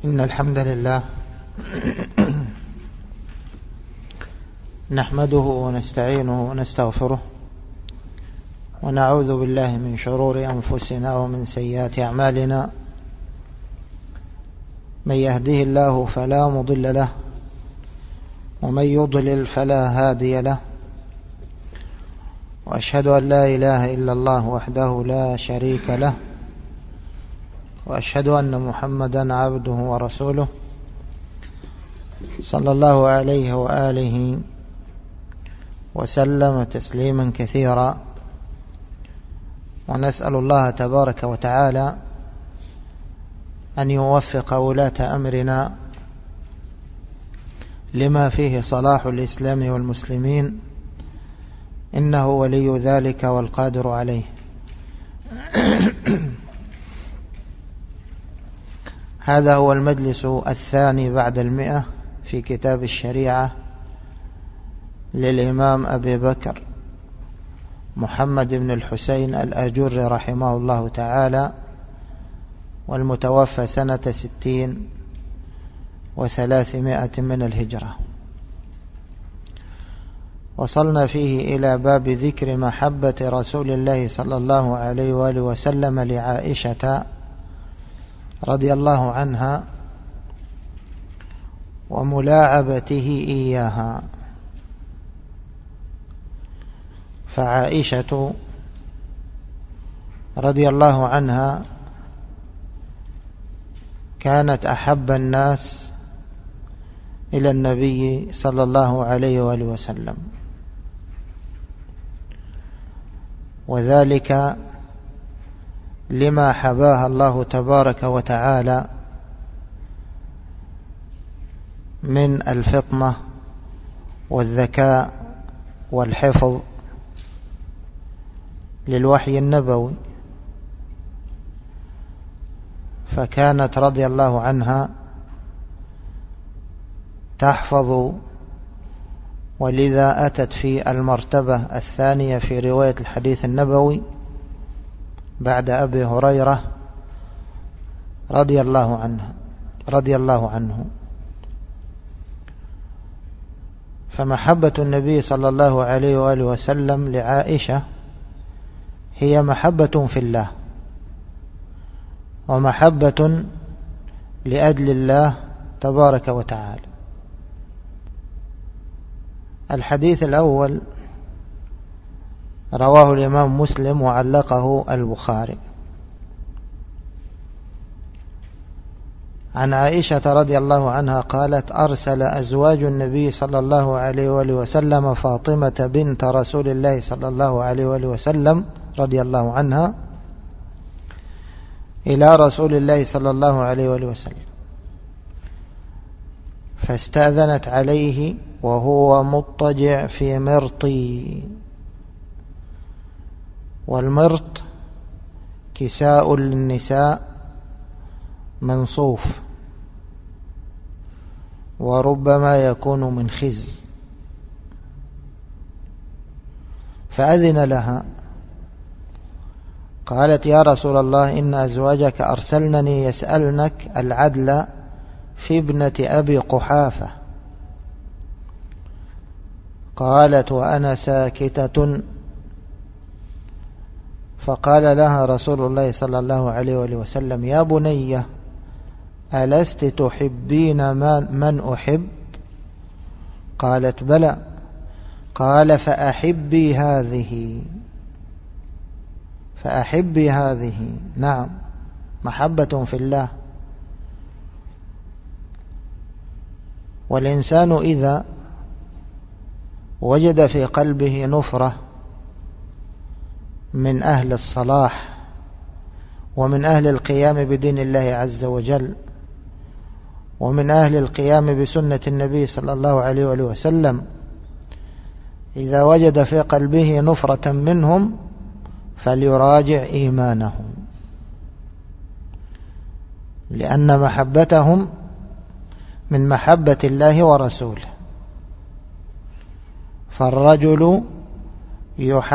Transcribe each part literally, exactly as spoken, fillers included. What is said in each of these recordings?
إن الحمد لله نحمده ونستعينه ونستغفره ونعوذ بالله من شرور أنفسنا ومن سيئات أعمالنا. من يهده الله فلا مضل له ومن يضلل فلا هادي له، وأشهد أن لا إله إلا الله وحده لا شريك له، وأشهد أن محمدا عبده ورسوله صلى الله عليه وآله وسلم تسليما كثيرا. ونسأل الله تبارك وتعالى أن يوفق ولاة أمرنا لما فيه صلاح الإسلام والمسلمين، إنه ولي ذلك والقادر عليه. هذا هو المجلس الثاني بعد المئة في كتاب الشريعة للإمام أبي بكر محمد بن الحسين الآجري رحمه الله تعالى، والمتوفى سنة ستين وثلاثمائة من الهجرة. وصلنا فيه إلى باب ذكر محبة رسول الله صلى الله عليه وآله وسلم لعائشة رضي الله عنها وملاعبته إياها. فعائشة رضي الله عنها كانت أحب الناس إلى النبي صلى الله عليه وآله وسلم، وذلك لما حباها الله تبارك وتعالى من الفطنة والذكاء والحفظ للوحي النبوي. فكانت رضي الله عنها تحفظ، ولذا أتت في المرتبة الثانية في رواية الحديث النبوي بعد أبي هريرة رضي الله عنه رضي الله عنه. فمحبة النبي صلى الله عليه وآله وسلم لعائشة هي محبة في الله، ومحبة لأجل الله تبارك وتعالى. الحديث الأول رواه الإمام مسلم وعلقه البخاري عن عائشة رضي الله عنها قالت: أرسل أزواج النبي صلى الله عليه وآله وسلم فاطمة بنت رسول الله صلى الله عليه وآله وسلم رضي الله عنها إلى رسول الله صلى الله عليه وآله وسلم، فاستأذنت عليه وهو مضطجع في مرطي. والمرط كساء للنساء منصوف، وربما يكون من خز. فأذن لها، قالت: يا رسول الله، إن أزواجك أرسلنني يسألنك العدل في ابنة أبي قحافة. قالت: وأنا ساكتة. فقال لها رسول الله صلى الله عليه وآله وسلم: يا بني، ألست تحبين من أحب؟ قالت: بلى. قال: فأحبي هذه فأحبي هذه. نعم، محبة في الله. والإنسان إذا وجد في قلبه نفرة من أهل الصلاح ومن أهل القيام بدين الله عز وجل ومن أهل القيام بسنة النبي صلى الله عليه وآله وسلم، إذا وجد في قلبه نفرة منهم فليراجع إيمانه، لأن محبتهم من محبة الله ورسوله. فالرجل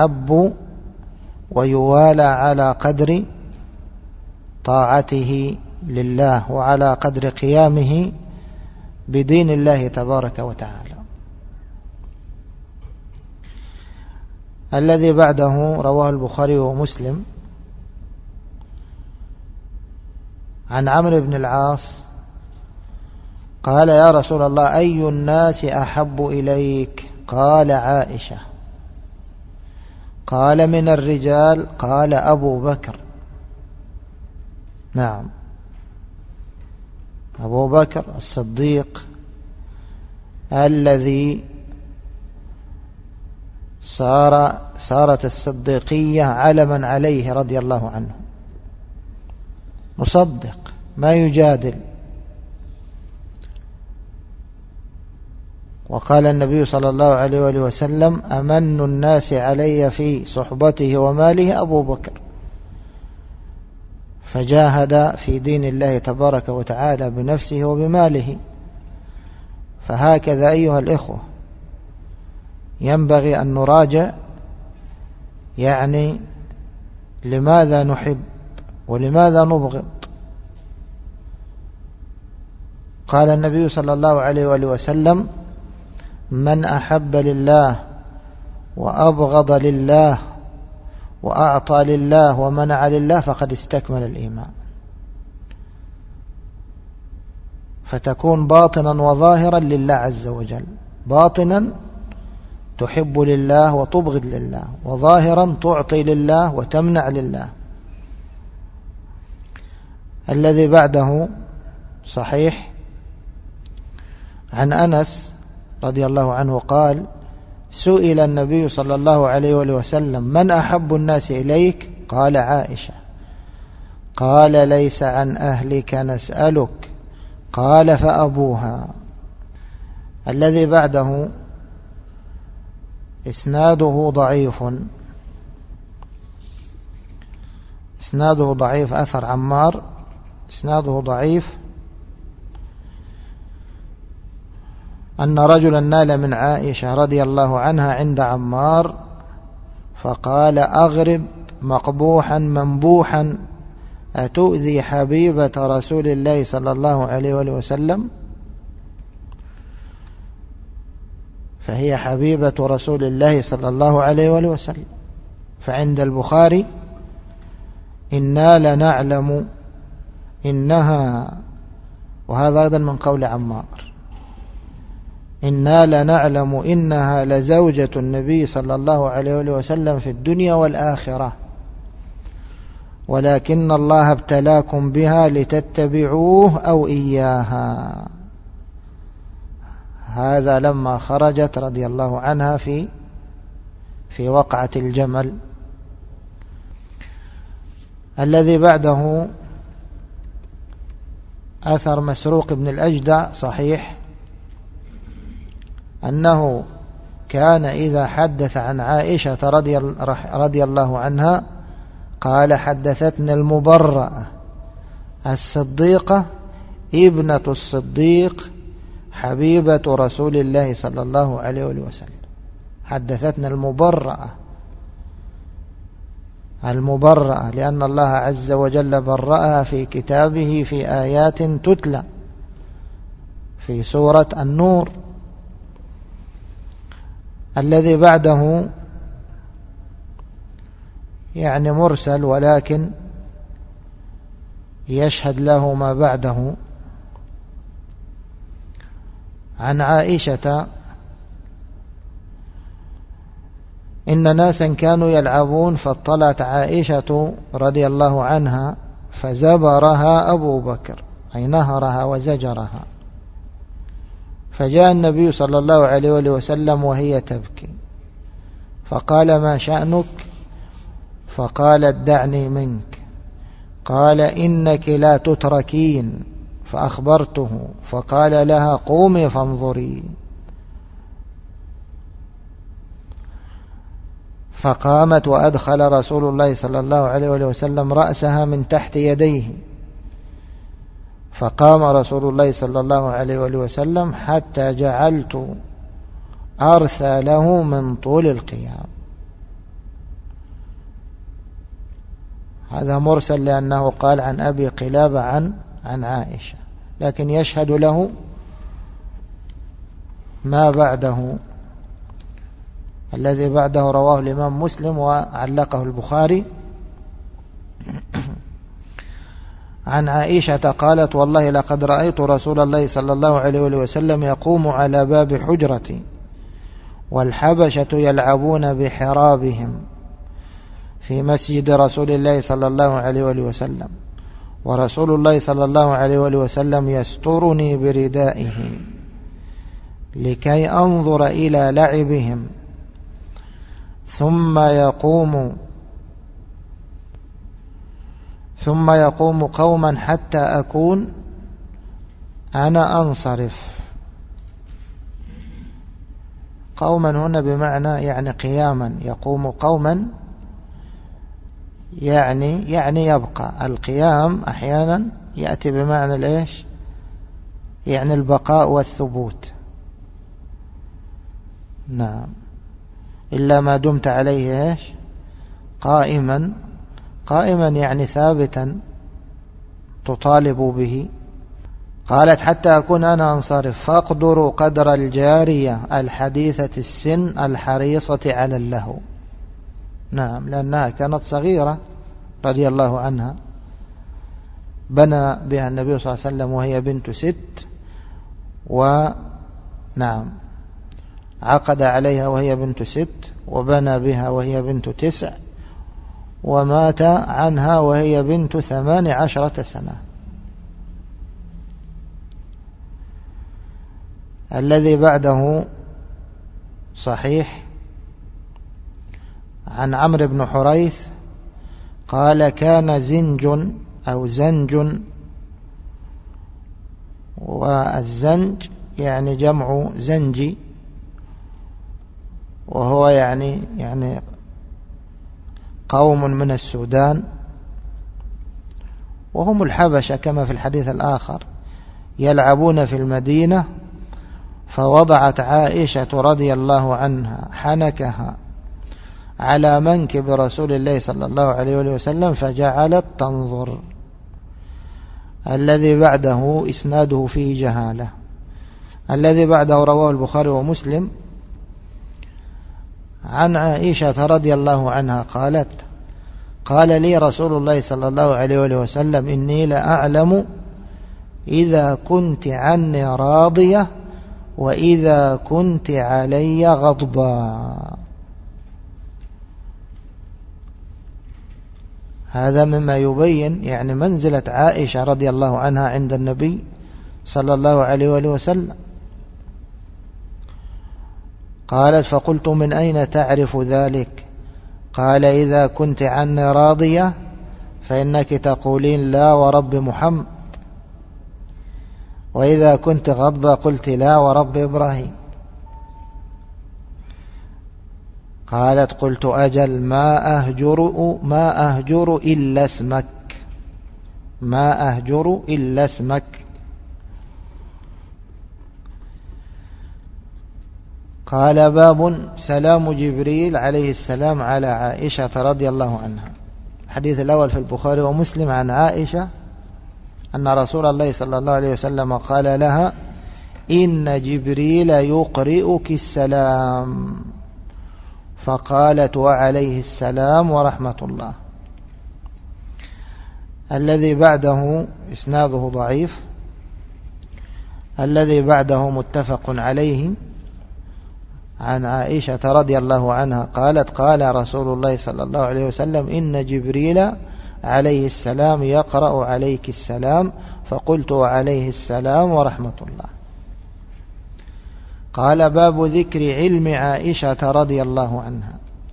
يحب ويوالى على قدر طاعته لله وعلى قدر قيامه بدين الله تبارك وتعالى. الذي بعده رواه البخاري ومسلم عن عمرو بن العاص قال: يا رسول الله، أي الناس أحب إليك؟ قال: عائشة. قال: من الرجال؟ قال: أبو بكر. نعم، أبو بكر الصديق الذي صار صارت الصديقية علما عليه رضي الله عنه، مصدق ما يجادل. وقال النبي صلى الله عليه وآله وسلم: أمن الناس علي في صحبته وماله أبو بكر. فجاهد في دين الله تبارك وتعالى بنفسه وبماله. فهكذا أيها الإخوة ينبغي أن نراجع، يعني لماذا نحب ولماذا نبغض. قال النبي صلى الله عليه وآله وسلم: من أحب لله وأبغض لله وأعطى لله ومنع لله فقد استكمل الإيمان. فتكون باطنا وظاهرا لله عز وجل. باطنا تحب لله وتبغض لله، وظاهرا تعطي لله وتمنع لله. الذي بعده صحيح عن أنس رضي الله عنه قال: سئل النبي صلى الله عليه وسلم: من أحب الناس إليك؟ قال: عائشة. قال: ليس عن أهلك نسألك. قال: فأبوها. الذي بعده إسناده ضعيف إسناده ضعيف أثر عمار إسناده ضعيف. أن رجلا نال من عائشة رضي الله عنها عند عمار فقال: أغرب مقبوحا منبوحا أتؤذي حبيبة رسول الله صلى الله عليه وسلم؟ فهي حبيبة رسول الله صلى الله عليه وسلم. فعند البخاري: إنا لنعلم إنها، وهذا أيضا من قول عمار، إنا لنعلم إنها لزوجة النبي صلى الله عليه وسلم في الدنيا والآخرة، ولكن الله ابتلاكم بها لتتبعوه أو إياها. هذا لما خرجت رضي الله عنها في في وقعة الجمل. الذي بعده أثر مسروق بن الأجدع صحيح، أنه كان إذا حدث عن عائشة رضي الله عنها قال: حدثتنا المبرأة الصديقة ابنة الصديق حبيبة رسول الله صلى الله عليه وسلم. حدثتنا المبرأة المبرأة لأن الله عز وجل برأها في كتابه في آيات تتلى في سورة النور. الذي بعده يعني مرسل ولكن يشهد له ما بعده. عن عائشة: إن ناسا كانوا يلعبون فاطلعت عائشة رضي الله عنها فزبرها أبو بكر، أي نهرها وزجرها. فجاء النبي صلى الله عليه وسلم وهي تبكي فقال: ما شأنك؟ فقالت: دعني منك. قال: إنك لا تتركين. فأخبرته فقال لها: قومي فانظري. فقامت وأدخل رسول الله صلى الله عليه وسلم رأسها من تحت يديه، فقام رسول الله صلى الله عليه وسلم حتى جعلت أرثى له من طول القيام. هذا مرسل لأنه قال عن أبي قلابة عن عن عائشة، لكن يشهد له ما بعده. الذي بعده رواه الإمام مسلم وعلقه البخاري. عن عائشة قالت: والله لقد رأيت رسول الله صلى الله عليه وسلم يقوم على باب حجرتي والحبشة يلعبون بحرابهم في مسجد رسول الله صلى الله عليه وسلم، ورسول الله صلى الله عليه وسلم يسترني بردائه لكي أنظر إلى لعبهم، ثم يقوم ثم يقوم قوما حتى أكون أنا أنصرف. قوما هنا بمعنى يعني قياما، يقوم قوما يعني يعني يبقى. القيام أحيانا يأتي بمعنى الإيش؟ يعني البقاء والثبوت. نعم، إلا ما دمت عليه إيش؟ قائما. قائما يعني ثابتا تطالب به. قالت: حتى أكون أنا أنصرف فأقدر قدر الجارية الحديثة السن الحريصة على اللهو. نعم، لأنها كانت صغيرة رضي الله عنها، بنى بها النبي صلى الله عليه وسلم وهي بنت ست، ونعم عقد عليها وهي بنت ست، وبنى بها وهي بنت تسع، ومات عنها وهي بنت ثمان عشرة سنة. الذي بعده صحيح عن عمرو بن حريث قال: كان زنج أو زنج، والزنج يعني جمع زنجي، وهو يعني يعني قوم من السودان، وهم الحبشة كما في الحديث الآخر، يلعبون في المدينة، فوضعت عائشة رضي الله عنها حنكها على منكب رسول الله صلى الله عليه وسلم فجعلت تنظر. الذي بعده إسناده فيه جهالة. الذي بعده رواه البخاري ومسلم عن عائشة رضي الله عنها قالت: قال لي رسول الله صلى الله عليه وسلم: إني لأعلم إذا كنت عني راضية وإذا كنت علي غضبا. هذا مما يبين يعني منزلة عائشة رضي الله عنها عند النبي صلى الله عليه وسلم. قالت: فقلت: من أين تعرف ذلك؟ قال: إذا كنت عني راضية فإنك تقولين لا ورب محمد، وإذا كنت غضبة قلت لا ورب إبراهيم. قالت: قلت: أجل ما أهجر ما أهجر إلا اسمك، ما أهجر إلا اسمك. قال: باب سلام جبريل عليه السلام على عائشة رضي الله عنها. الحديث الأول في البخاري ومسلم عن عائشة أن رسول الله صلى الله عليه وسلم قال لها: إن جبريل يقرئك السلام. فقالت: وعليه السلام ورحمة الله. الذي بعده إسناده ضعيف. الذي بعده متفق عليه عن عائشة رضي الله عنها قالت: قال رسول الله صلى الله عليه وسلم: إن جبريل عليه السلام يقرأ عليك السلام. فقلت: وعليه السلام ورحمة الله. قال: باب ذكر علم عائشة رضي الله عنها.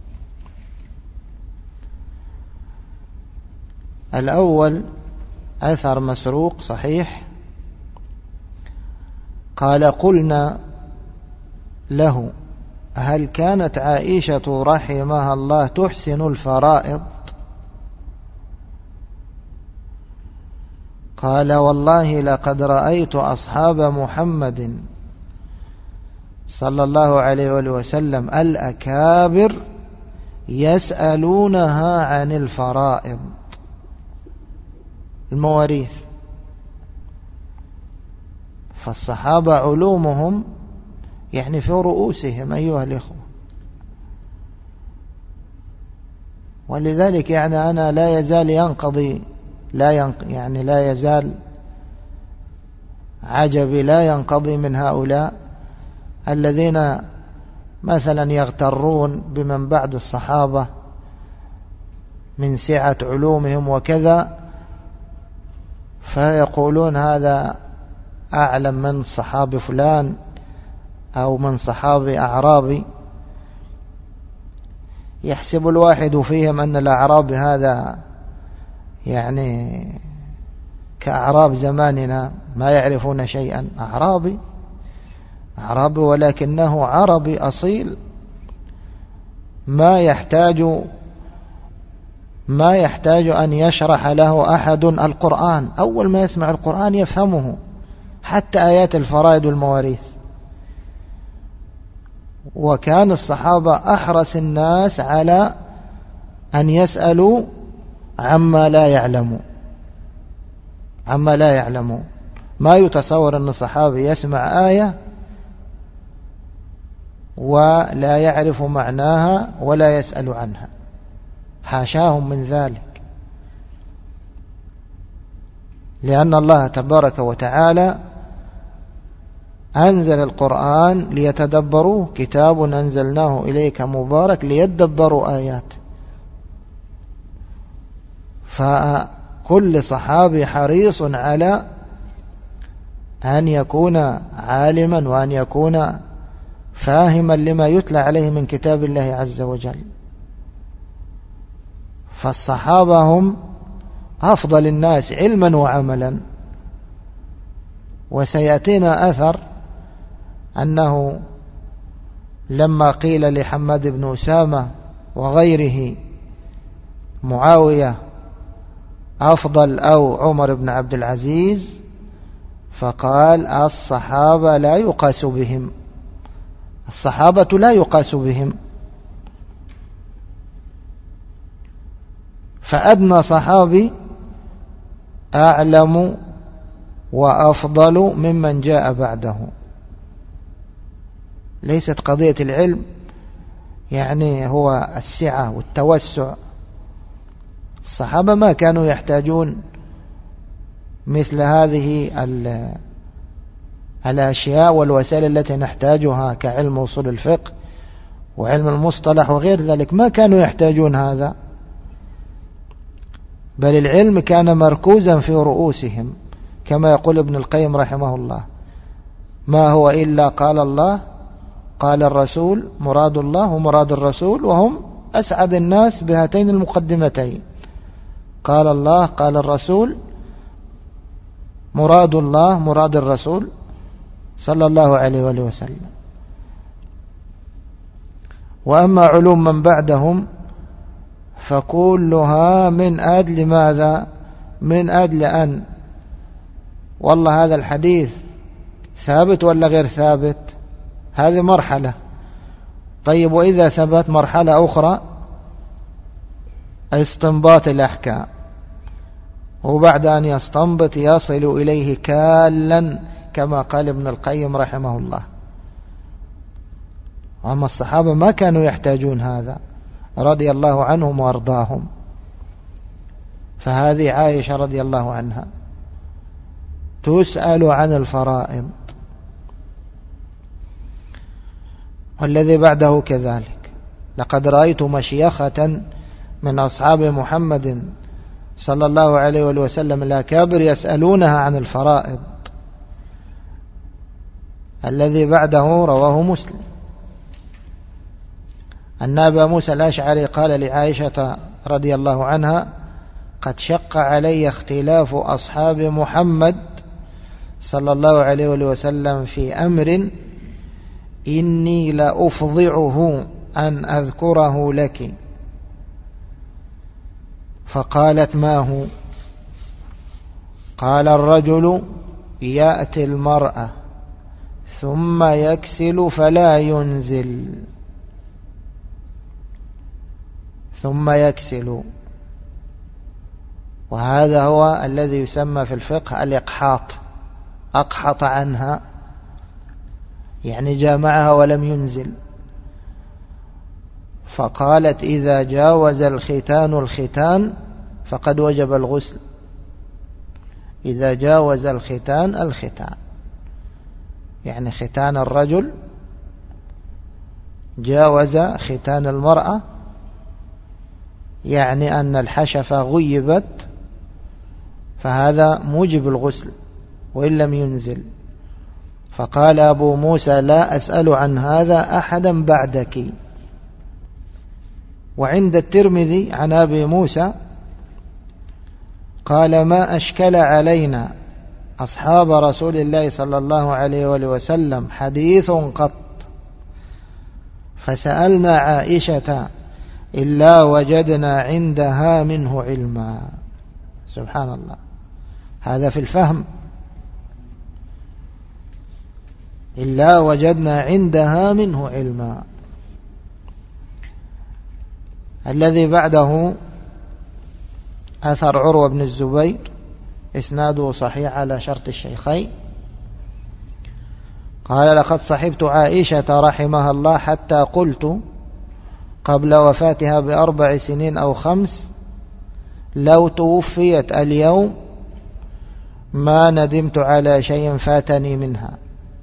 الأول أثر مسروق صحيح. قال: قلنا له: هل كانت عائشة رحمها الله تحسن الفرائض؟ قال: والله لقد رأيت أصحاب محمد صلى الله عليه وسلم الأكابر يسألونها عن الفرائض، المواريث. فالصحابة علومهم يعني في رؤوسهم أيها الإخوة. ولذلك يعني أنا لا يزال ينقضي لا ينق يعني لا يزال عجبي لا ينقضي من هؤلاء الذين مثلا يغترون بمن بعد الصحابة من سعة علومهم وكذا، فيقولون هذا أعلم من صحابي فلان أو من صحابي أعرابي. يحسب الواحد فيهم أن الأعرابي هذا يعني كأعراب زماننا ما يعرفون شيئا. أعرابي أعرابي ولكنه عربي أصيل، ما يحتاج ما يحتاج أن يشرح له أحد القرآن، أول ما يسمع القرآن يفهمه، حتى آيات الفرائض والمواريث. وكان الصحابة أحرص الناس على أن يسألوا عما لا يعلموا عما لا يعلموا ما يتصور أن الصحابي يسمع آية ولا يعرف معناها ولا يسأل عنها، حاشاهم من ذلك، لأن الله تبارك وتعالى أنزل القرآن ليتدبروه، كتاب أنزلناه إليك مبارك ليتدبروا آياته. فكل صحابي حريص على أن يكون عالما وأن يكون فاهما لما يتلى عليه من كتاب الله عز وجل. فالصحابة هم أفضل الناس علما وعملا. وسيأتينا أثر أنه لما قيل لحماد بن أسامة وغيره معاوية أفضل أو عمر بن عبد العزيز، فقال الصحابة لا يقاس بهم، الصحابة لا يقاس بهم. فأدنى صحابي أعلم وأفضل ممن جاء بعده. ليست قضية العلم يعني هو السعة والتوسع. الصحابة ما كانوا يحتاجون مثل هذه الأشياء والوسائل التي نحتاجها كعلم وصول الفقه وعلم المصطلح وغير ذلك، ما كانوا يحتاجون هذا، بل العلم كان مركوزا في رؤوسهم، كما يقول ابن القيم رحمه الله: ما هو إلا قال الله قال الرسول مراد الله ومراد الرسول، وهم أسعد الناس بهاتين المقدمتين، قال الله قال الرسول، مراد الله مراد الرسول صلى الله عليه وآله وسلم. وأما علوم من بعدهم فكلها من أجل ماذا؟ من أجل أن والله هذا الحديث ثابت ولا غير ثابت، هذه مرحلة. طيب وإذا ثبت مرحلة أخرى استنباط الأحكام، وبعد أن يستنبط يصل إليه كالا كما قال ابن القيم رحمه الله. أما الصحابة ما كانوا يحتاجون هذا رضي الله عنهم وارضاهم. فهذه عائشة رضي الله عنها تسأل عن الفرائض، والذي بعده كذلك. لقد رأيت مشيخة من أصحاب محمد صلى الله عليه وسلم الأكابر يسألونها عن الفرائض. الذي بعده رواه مسلم أن أبا موسى الأشعري قال لعائشة رضي الله عنها: قد شق علي اختلاف أصحاب محمد صلى الله عليه وسلم في أمر إني لأفضعه أن أذكره لك. فقالت: ما هو؟ قال: الرجل يأتي المرأة ثم يكسل فلا ينزل ثم يكسل. وهذا هو الذي يسمى في الفقه الإقحاط أقحط عنها، يعني جامعها ولم ينزل. فقالت إذا جاوز الختان الختان فقد وجب الغسل. إذا جاوز الختان الختان، يعني ختان الرجل جاوز ختان المرأة، يعني أن الحشفة غيبت، فهذا موجب الغسل وإن لم ينزل. فقال أبو موسى لا أسأل عن هذا أحدا بعدك. وعند الترمذي عن أبي موسى قال ما أشكل علينا أصحاب رسول الله صلى الله عليه وآله وسلم حديث قط، فسألنا عائشة إلا وجدنا عندها منه علما. سبحان الله، هذا في الفهم. إلا وجدنا عندها منه علما. الذي بعده أثر عروة بن الزبير، إسناده صحيح على شرط الشيخين. قال لقد صحبت عائشة رحمها الله حتى قلت قبل وفاتها بأربع سنين أو خمس لو توفيت اليوم ما ندمت على شيء فاتني منها.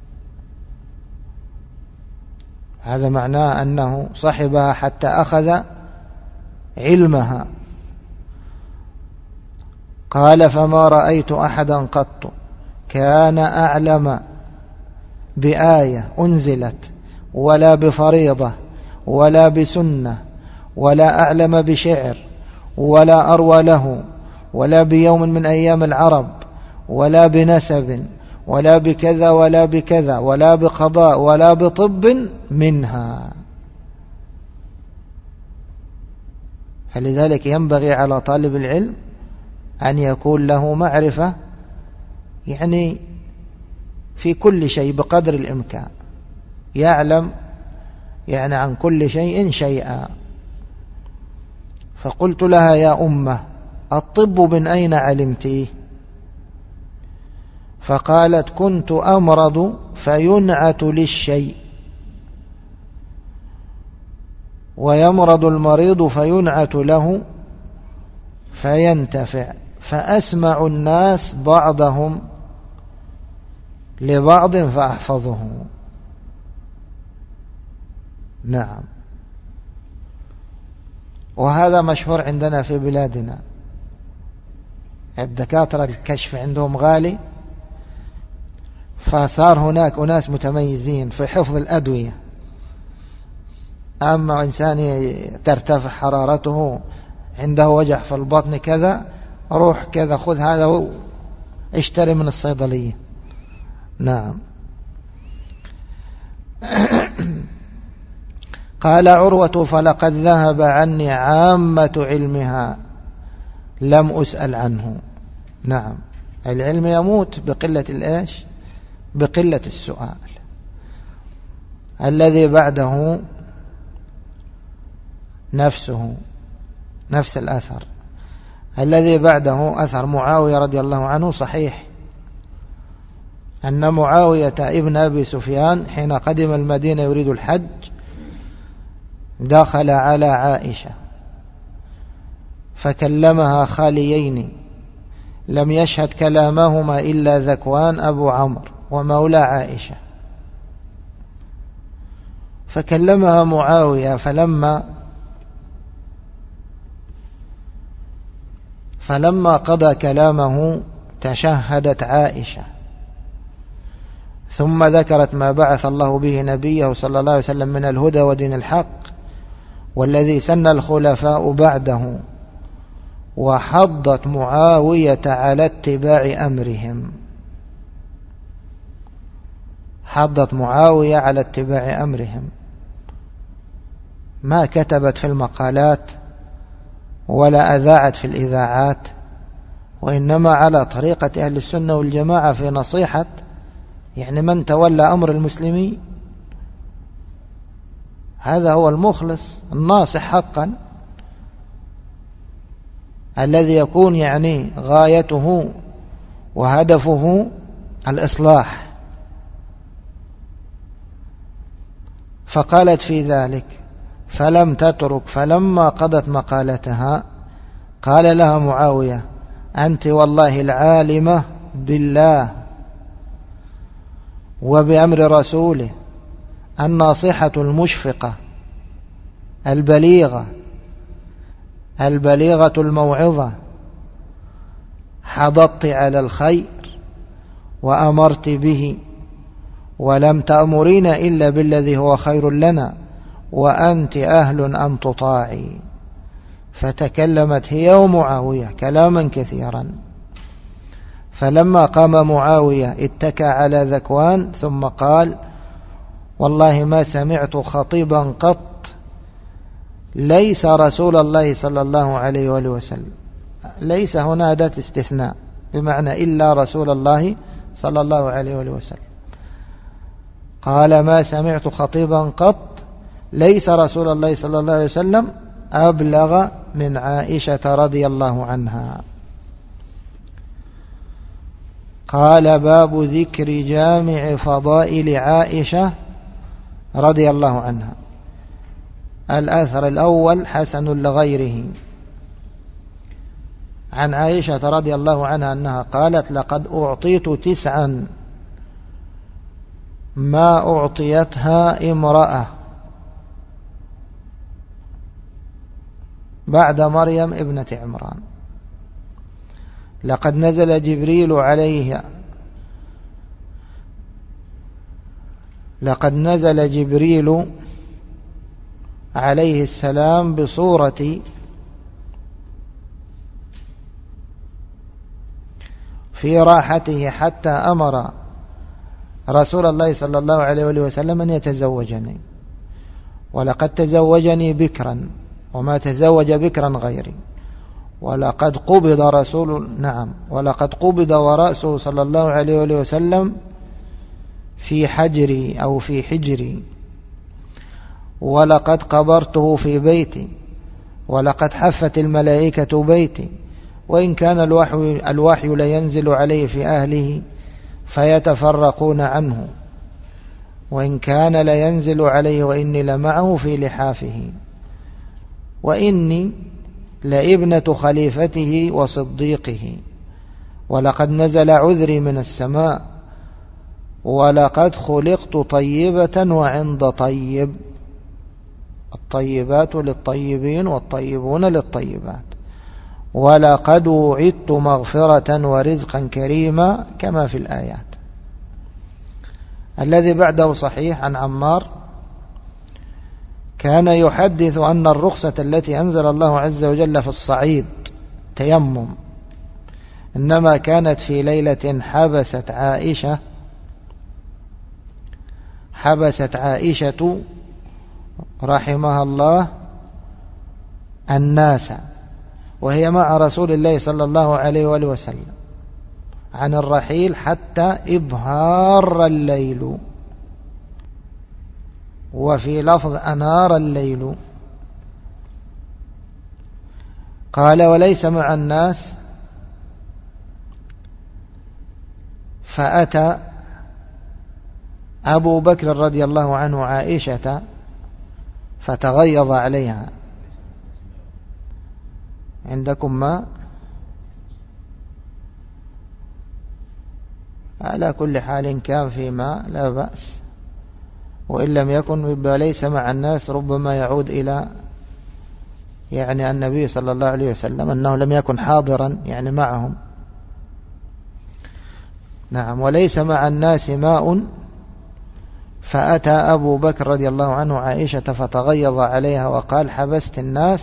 هذا معناه أنه صحبها حتى أخذ علمها. قال فما رأيت أحدا قط كان أعلم بآية أنزلت ولا بفريضة ولا بسنة ولا أعلم بشعر ولا أروى له ولا بيوم من أيام العرب ولا بنسب ولا بكذا ولا بكذا ولا بقضاء ولا بطب منها. فلذلك ينبغي على طالب العلم أن يكون له معرفة يعني في كل شيء بقدر الإمكان، يعلم يعني عن كل شيء شيئا. فقلت لها يا أمة الطب من أين علمتيه؟ فقالت كنت أمرض فينعت للشيء، ويمرض المريض فينعت له فينتفع، فأسمع الناس بعضهم لبعض فأحفظه. نعم، وهذا مشهور عندنا في بلادنا. الدكاترة الكشف عندهم غالي، فصار هناك أناس متميزين في حفظ الأدوية. أما إنسان ترتفع حرارته، عنده وجع في البطن كذا، روح كذا خذ هذا اشتري من الصيدلية. نعم. قال عروة فلقد ذهب عني عامة علمها لم أسأل عنه. نعم، العلم يموت بقلة الإيش؟ بقلة السؤال. الذي بعده نفسه نفس الأثر. الذي بعده أثر معاوية رضي الله عنه صحيح، أن معاوية ابن أبي سفيان حين قدم المدينة يريد الحج دخل على عائشة فكلمها خاليين لم يشهد كلامهما إلا ذكوان أبو عمرو ومولى عائشة. فكلمها معاوية فلما فلما قضى كلامه تشهدت عائشة، ثم ذكرت ما بعث الله به نبيه صلى الله عليه وسلم من الهدى ودين الحق والذي سن الخلفاء بعده، وحضت معاوية على اتباع أمرهم. حضت معاوية على اتباع أمرهم، ما كتبت في المقالات ولا أذاعت في الإذاعات، وإنما على طريقة أهل السنة والجماعة في نصيحة يعني من تولى أمر المسلمين. هذا هو المخلص الناصح حقا، الذي يكون يعني غايته وهدفه الإصلاح. فقالت في ذلك فلم تترك، فلما قضت مقالتها قال لها معاوية: أنت والله العالمة بالله وبأمر رسوله، الناصحة المشفقة البليغة البليغة الموعظة، حضضت على الخير وأمرت به، ولم تأمرين إلا بالذي هو خير لنا، وأنت أهل أن تطاعي. فتكلمت هي ومعاوية كلاما كثيرا. فلما قام معاوية اتكى على ذكوان ثم قال: والله ما سمعت خطيبا قط ليس رسول الله صلى الله عليه وآله وسلم. ليس هنا أداة استثناء بمعنى إلا رسول الله صلى الله عليه وآله وسلم. قال: ما سمعت خطيبا قط ليس رسول الله صلى الله عليه وسلم أبلغ من عائشة رضي الله عنها. قال: باب ذكر جامع فضائل عائشة رضي الله عنها. الأثر الأول حسن لغيره، عن عائشة رضي الله عنها أنها قالت: لقد أعطيت تسعا ما أعطيتها امرأة بعد مريم ابنة عمران. لقد نزل جبريل عليها لقد نزل جبريل عليه السلام بصورة في راحته حتى أمر رسول الله صلى الله عليه وسلم أن يتزوجني، ولقد تزوجني بكرا وما تزوج بكرا غيري، ولقد قبض رسول نعم ولقد قبض ورأسه صلى الله عليه وسلم في حجري أو في حجري، ولقد قبرته في بيتي، ولقد حفت الملائكة بيتي، وإن كان الوحي, الوحي لينزل عليه في أهله فيتفرقون عنه، وإن كان لينزل عليه وإني لمعه في لحافه، وإني لابنة خليفته وصديقه، ولقد نزل عذري من السماء، ولقد خلقت طيبة وعند طيب. الطيبات للطيبين والطيبون للطيبات. ولقد وعدت مغفرة ورزقا كريما كما في الآيات. الذي بعده صحيح عن عمار كان يحدث أن الرخصة التي أنزل الله عز وجل في الصعيد تيمم إنما كانت في ليلة حبست عائشة حبست عائشة رحمها الله الناس وهي مع رسول الله صلى الله عليه وآله وسلم عن الرحيل حتى إبهار الليل، وفي لفظ أنار الليل. قال: وليس مع الناس، فأتى أبو بكر رضي الله عنه عائشة فتغيظ عليها. عندكم ما؟ على كل حال كان في ماء لا بأس، وإن لم يكن ليس مع الناس ربما يعود إلى يعني النبي صلى الله عليه وسلم أنه لم يكن حاضرا يعني معهم. نعم. وليس مع الناس ماء، فأتى أبو بكر رضي الله عنه عائشة فتغيظ عليها وقال: حبست الناس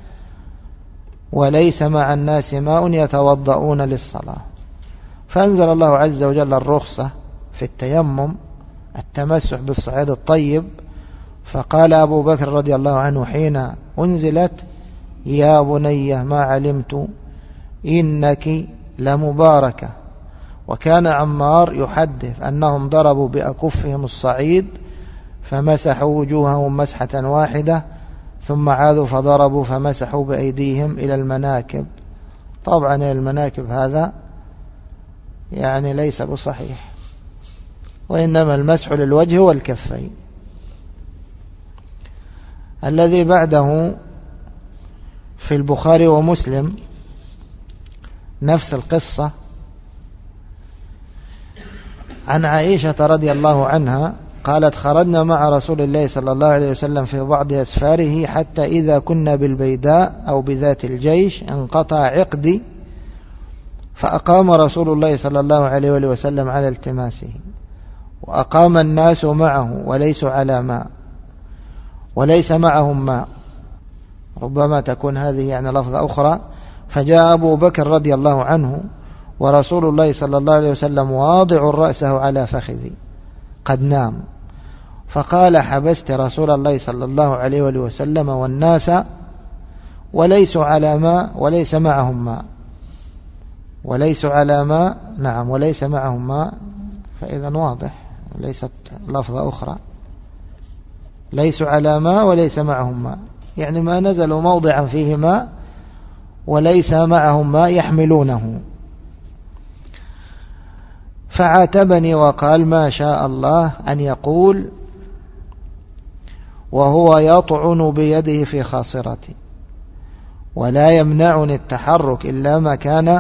وليس مع الناس ماء يتوضؤون للصلاة. فأنزل الله عز وجل الرخصة في التيمم التمسح بالصعيد الطيب. فقال أبو بكر رضي الله عنه حين أنزلت: يا بني ما علمت إنك لمباركة. وكان عمار يحدث أنهم ضربوا بأكفهم الصعيد فمسحوا وجوههم مسحة واحدة، ثم عادوا فضربوا فمسحوا بأيديهم إلى المناكب. طبعا المناكب هذا يعني ليس بصحيح. وإنما المسح للوجه والكفين. الذي بعده في البخاري ومسلم نفس القصة، عن عائشة رضي الله عنها قالت: خرجنا مع رسول الله صلى الله عليه وسلم في بعض أسفاره حتى إذا كنا بالبيداء أو بذات الجيش انقطع عقدي، فأقام رسول الله صلى الله عليه وسلم على التماسه، وأقام الناس معه وليسوا على ماء وليس معهم ماء. ربما تكون هذه يعني لفظة أخرى. فجاء أبو بكر رضي الله عنه ورسول الله صلى الله عليه وسلم واضع رأسه على فخذي قد نام، فقال: حبست رسول الله صلى الله عليه وسلم والناس وليسوا على ماء وليس معهم ماء وليسوا على ماء نعم وليس معهم ماء. فإذا واضح، ليست لفظة أخرى. ليسوا على ماء وليس معهم ماء، يعني ما نزلوا موضعا فيه ماء وليس معهم ماء يحملونه. فعاتبني وقال: ما شاء الله أن يقول وهو يطعن بيده في خاصرتي، ولا يمنعني التحرك إلا ما كان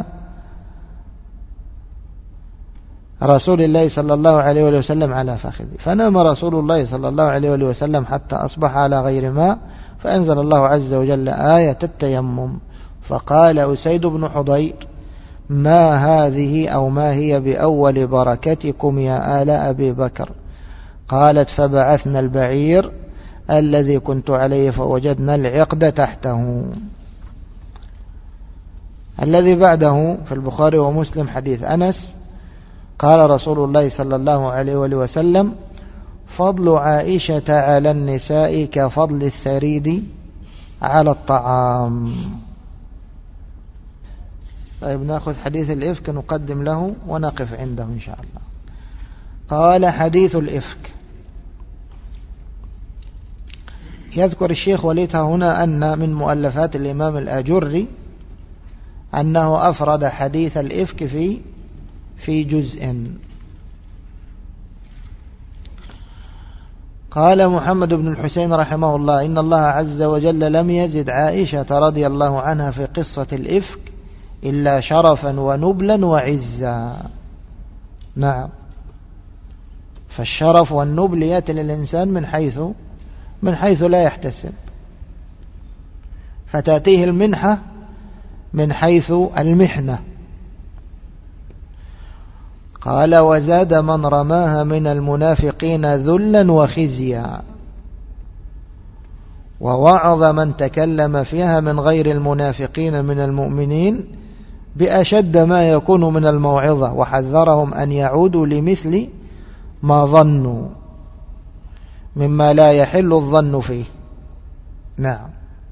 رسول الله صلى الله عليه وسلم على فخذي. فنام رسول الله صلى الله عليه وسلم حتى أصبح على غير ماء، فأنزل الله عز وجل آية التيمم، فقال أسيد بن حضير: ما هذه أو ما هي بأول بركتكم يا آل أبي بكر؟ قالت: فبعثنا البعير الذي كنت عليه فوجدنا العقد تحته. الذي بعده في البخاري ومسلم حديث أنس قال رسول الله صلى الله عليه وسلم: فضل عائشة على النساء كفضل الثريد على الطعام. طيب، نأخذ حديث الإفك نقدم له ونقف عنده إن شاء الله. قال: حديث الإفك. يذكر الشيخ وليد هنا أن من مؤلفات الإمام الآجري أنه أفرد حديث الإفك في في جزء. قال محمد بن الحسين رحمه الله: إن الله عز وجل لم يزد عائشة رضي الله عنها في قصة الإفك إلا شرفا ونبلا وعزا. نعم، فالشرف والنبل يأتي للإنسان من حيث من حيث لا يحتسب، فتأتيه المنحة من حيث المحنة. قال: وزاد من رماها من المنافقين ذلا وخزيا، ووعظ من تكلم فيها من غير المنافقين من المؤمنين بأشد ما يكون من الموعظة، وحذرهم أن يعودوا لمثل ما ظنوا مما لا يحل الظن فيه. نعم،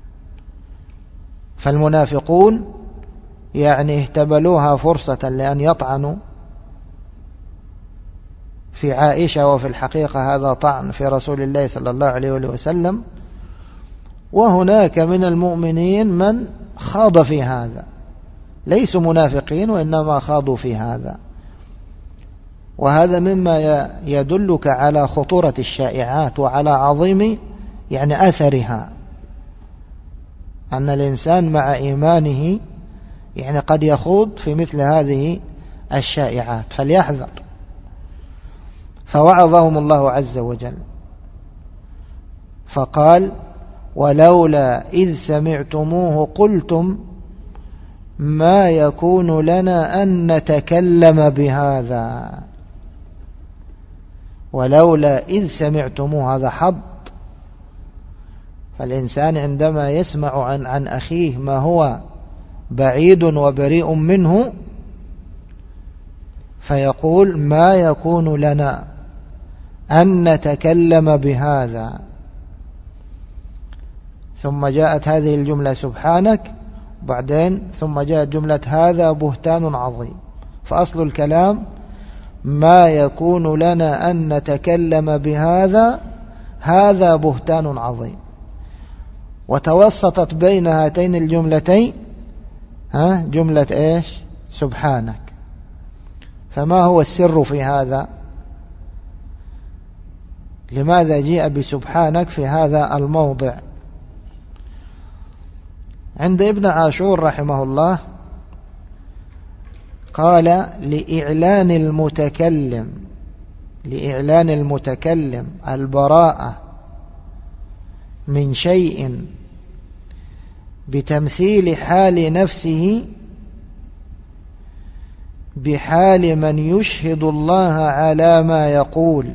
فالمنافقون يعني اهتبلوها فرصة لأن يطعنوا في عائشة، وفي الحقيقة هذا طعن في رسول الله صلى الله عليه وسلم. وهناك من المؤمنين من خاض في هذا، ليسوا منافقين وإنما خاضوا في هذا. وهذا مما يدلك على خطورة الشائعات وعلى عظيم يعني أثرها، أن الإنسان مع إيمانه يعني قد يخوض في مثل هذه الشائعات، فليحذر. فوعظهم الله عز وجل فقال: ولولا إذ سمعتموه قلتم ما يكون لنا أن نتكلم بهذا. ولولا إذ سمعتموه، هذا حظ. فالإنسان عندما يسمع عن, عن أخيه ما هو بعيد وبريء منه فيقول: ما يكون لنا أن نتكلم بهذا. ثم جاءت هذه الجملة: سبحانك، بعدين ثم جاءت جملة: هذا بهتان عظيم. فأصل الكلام: ما يكون لنا أن نتكلم بهذا، هذا بهتان عظيم. وتوسطت بين هاتين الجملتين ها جملة إيش؟ سبحانك. فما هو السر في هذا؟ لماذا جاء بسبحانك في هذا الموضع؟ عند ابن عاشور رحمه الله قال لإعلان المتكلم لإعلان المتكلم البراءة من شيء بتمثيل حال نفسه بحال من يشهد الله على ما يقول.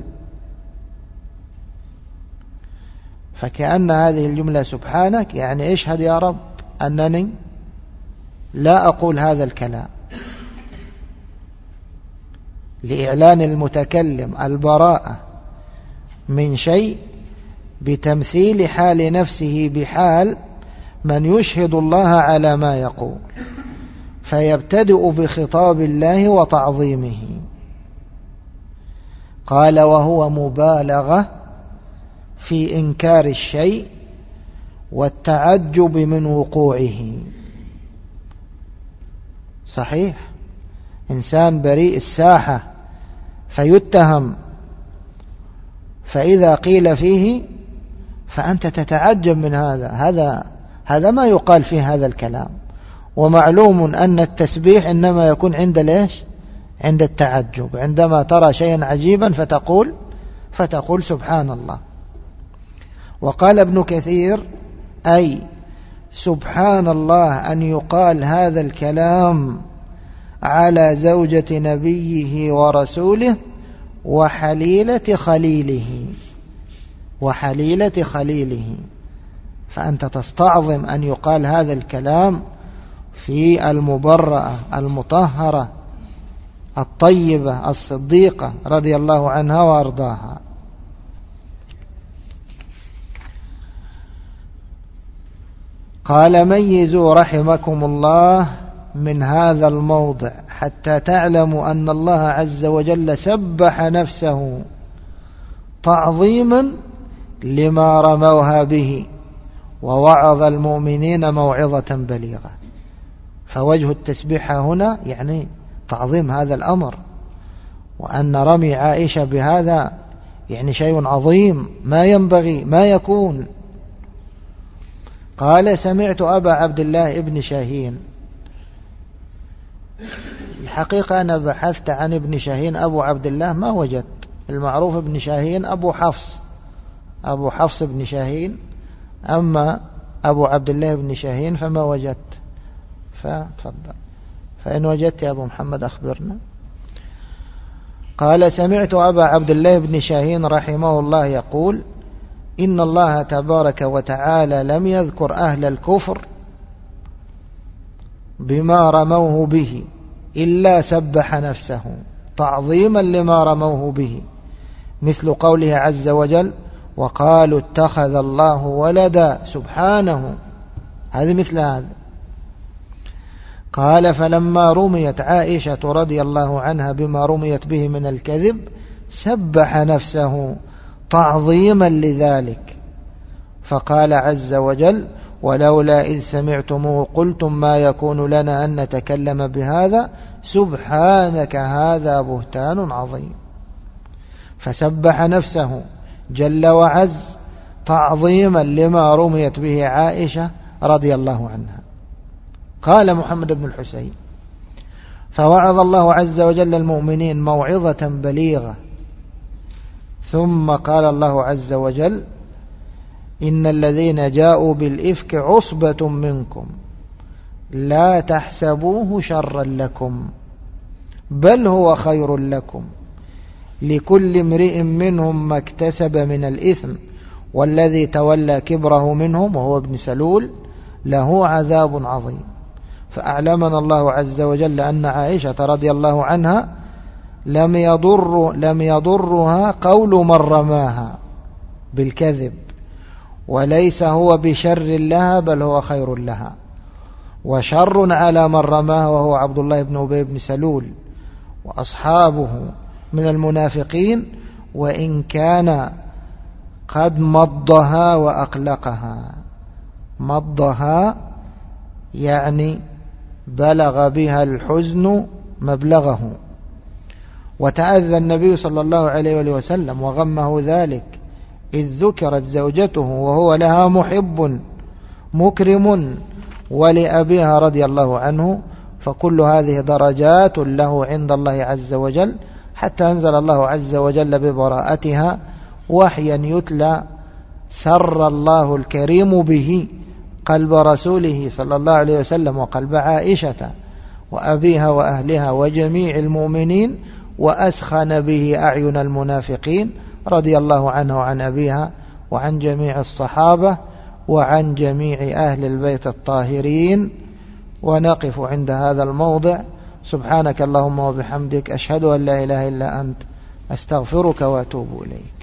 فكأن هذه الجملة سبحانك يعني اشهد يا رب أنني لا أقول هذا الكلام، لإعلان المتكلم البراءة من شيء بتمثيل حال نفسه بحال من يشهد الله على ما يقول، فيبتدئ بخطاب الله وتعظيمه. قال وهو مبالغة في إنكار الشيء والتعجب من وقوعه. صحيح، إنسان بريء الساحة فيتهم، فإذا قيل فيه فأنت تتعجب من هذا هذا هذا ما يقال فيه هذا الكلام. ومعلوم أن التسبيح إنما يكون عند ليش؟ عند التعجب، عندما ترى شيئا عجيبا فتقول فتقول سبحان الله. وقال ابن كثير أي سبحان الله أن يقال هذا الكلام على زوجة نبيه ورسوله وحليلة خليله وحليلة خليله. فأنت تستعظم أن يقال هذا الكلام في المبرأة المطهرة الطيبة الصديقة رضي الله عنها وأرضاها. قال ميزوا رحمكم الله من هذا الموضع حتى تعلموا أن الله عز وجل سبح نفسه تعظيما لما رموها به ووعظ المؤمنين موعظة بليغة. فوجه التسبيح هنا يعني تعظيم هذا الأمر، وأن رمي عائشة بهذا يعني شيء عظيم ما ينبغي ما يكون. قال سمعت أبا عبد الله ابن شاهين. الحقيقة أنا بحثت عن ابن شاهين أبو عبد الله ما وجدت. المعروف ابن شاهين أبو حفص أبو حفص ابن شاهين، أما أبو عبد الله ابن شاهين فما وجدت. فتفضل، فإن وجدت يا أبو محمد أخبرنا. قال سمعت أبا عبد الله بن شاهين رحمه الله يقول إن الله تبارك وتعالى لم يذكر أهل الكفر بما رموه به إلا سبح نفسه تعظيما لما رموه به، مثل قوله عز وجل وقالوا اتخذ الله ولدا سبحانه. هذه مثل هذا. قال فلما رميت عائشة رضي الله عنها بما رميت به من الكذب سبح نفسه تعظيما لذلك، فقال عز وجل ولولا إذ سمعتموه قلتم ما يكون لنا أن نتكلم بهذا سبحانك هذا بهتان عظيم. فسبح نفسه جل وعز تعظيما لما رميت به عائشة رضي الله عنها. قال محمد بن الحسين فوعظ الله عز وجل المؤمنين موعظة بليغة، ثم قال الله عز وجل إن الذين جاءوا بالإفك عصبة منكم لا تحسبوه شرا لكم بل هو خير لكم لكل امرئ منهم ما اكتسب من الإثم والذي تولى كبره منهم وهو ابن سلول له عذاب عظيم. فأعلمنا الله عز وجل أن عائشة رضي الله عنها لم يضر لم يضرها قول من رماها بالكذب، وليس هو بشر لها بل هو خير لها، وشر على من رماها وهو عبد الله بن أبي بن سلول وأصحابه من المنافقين، وإن كان قد مضها وأقلقها. مضها يعني بلغ بها الحزن مبلغه، وتأذى النبي صلى الله عليه وسلم وغمه ذلك إذ ذكرت زوجته وهو لها محب مكرم ولأبيها رضي الله عنه، فكل هذه درجات له عند الله عز وجل، حتى أنزل الله عز وجل ببراءتها وحيا يتلى سر الله الكريم به قلب رسوله صلى الله عليه وسلم وقلب عائشة وأبيها وأهلها وجميع المؤمنين، وأسخن به أعين المنافقين، رضي الله عنه وعن أبيها وعن جميع الصحابة وعن جميع أهل البيت الطاهرين. ونقف عند هذا الموضع. سبحانك اللهم وبحمدك، أشهد أن لا إله إلا أنت، أستغفرك وأتوب إليك.